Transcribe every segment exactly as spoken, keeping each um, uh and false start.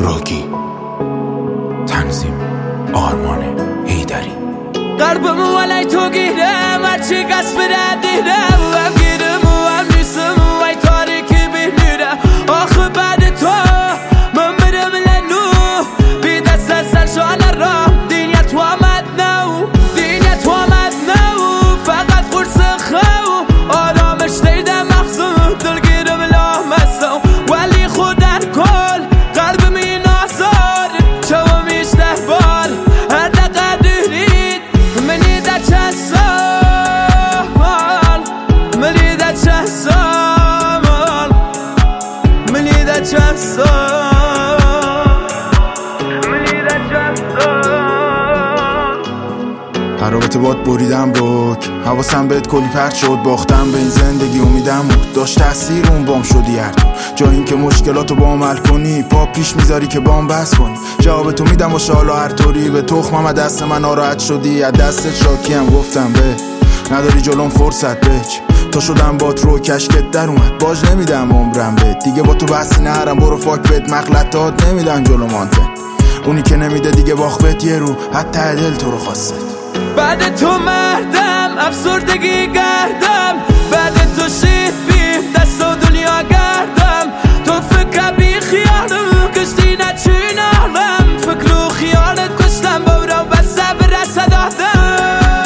راگی، تنظیم آرمان حیدری. قلبم ولی تو گیرم هرچی قصد دیرم و هم گیرم و هم نیستم و ای تاریکی بیمیرم. آخه بعد تو من برم لنو بی دست از سرشان را دینیا تو آمد نو دینیا تو آمد نو فقط قرص خو آرامش دیدم مخزون دلگیرم لامستم ولی خود در کل قلبم این آزار چو میشته بار هر دقیقه دورید منی در چند سال منی در چند سال منی در چند سال منی در چند سال. رابطه باد بریدم روک حواسم بهت کلی پرد شد باختم به این زندگی امیدم بود داشت تاثیر اون بام شدی هر تو جا این که مشکلاتو با عمل کنی پا پیش میذاری که بام بس کنی جواب تو میدم و شالا هر طوری به تخمم دست من ناراحت شدی از دست شاکیم گفتم به نداری جلوم فرصت بچ تا شدم با تو کشکت در اومد باج نمیدم عمرم بهت دیگه با تو بحثی نرم برو فاک بهت مغلطات نمیدن جلو مانتن اونی که نمیده دیگه باخت یه رو حتی دل تو رو خواست بعد تو مردم افسردگی گردم بعد تو شیفیم دست و دنیا گردم تو فکر بی خیالم کشتی نچینم فکر و خیالت کشتم بورا بسته برسه دادم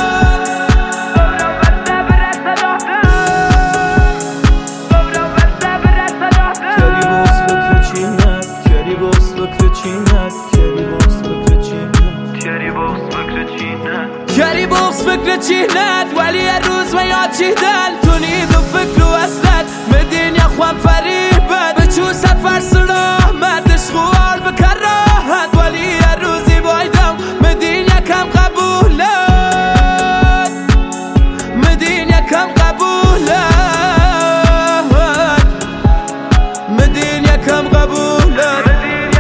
کری باز فکر چینت کری باز فکر چینت کری باز فکر چینت کری باز فکر چینت کری بغز فکر چینت ولی هر روز و یاد چیدن تو نید و فکر و اصلت مدین یا خوام فریبت به چون سفر سلامت اشغوال بکر راحت ولی هر روزی بایدم مدین یکم قبولت مدین یکم قبولت مدین یکم قبولت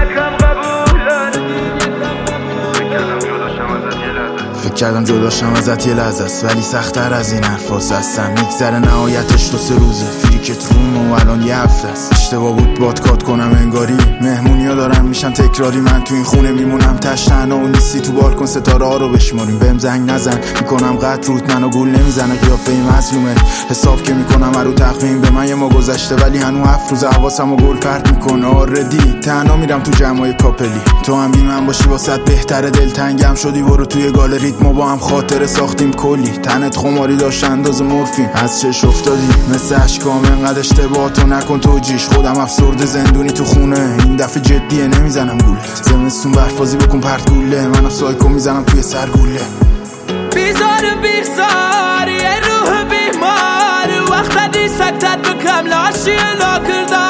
فکر کردم جداشم ازت یه لحظه است ولی سخت‌تر از این حرفاست هستم میگذره نهایتش تو سه روزه فریکت روم و الان یه هفته است اشتباه بود باد کات کنم انگاری مهمونیا دارن میشن تکراری من تو این خونه میمونم تش تنها و نیستی تو بالکن ستاره ها رو بشماریم بهم زنگ نزن میکنم قطع روت منو گول نمیزنه قیافه مظلومه حساب که میکنم رو تخمین به من یه ما گذشته ولی هنو هفت روز حواسمو گل پرت میکنه آردی تنها میرم تو جمعای کاپلی تو هم بی من باشی واسط بهتره دلتنگم شدی برو توی گالری ما با هم خاطره ساختیم کلی تنت خماری داشت انداز مورفین از چش افتادی مثل اشکام انقدر اشتباه تو نکن توجیش خودم افسرده زندونی تو خونه این دفعه جدیه نمیزنم گولت زمستون برفازی بکن پرت گوله من سایکو میزنم توی سر گوله بیزار بیزار یه روح بیمار وقت دی سکتت بکم لاشی لا کردم